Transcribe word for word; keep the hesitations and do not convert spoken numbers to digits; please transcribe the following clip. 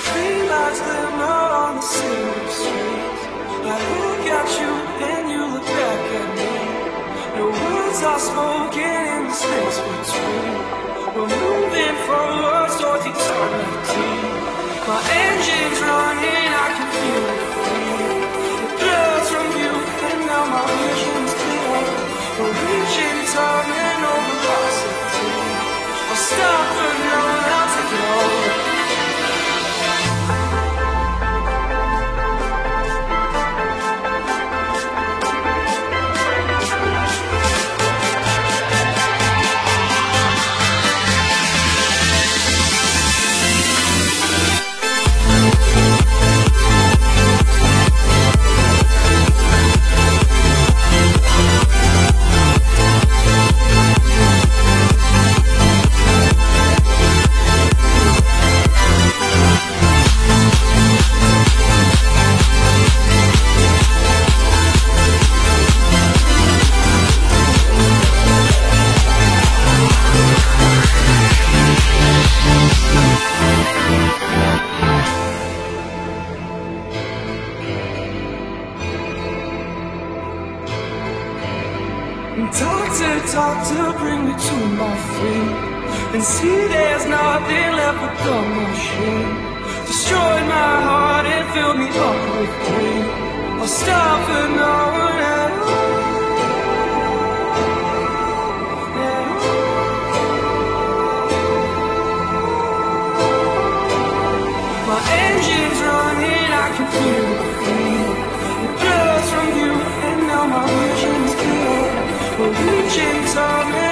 Three lights glimmer on the city streets. I look at you and you look back at me. No words are spoken in the space between. We're moving forwards towards eternity. My engine's running, I can feel it free. The blurs from you and now my vision's clear. We're reaching terminal velocity. I'll stop for now and I'll take it over. Talk to talk to bring me to my feet. And see there's nothing left but the machine. Destroyed my heart and filled me up with pain. I'll stop for no one at all. My engine's running, I can feel the free. It blurs from you and now my vision's clear. We're reaching time.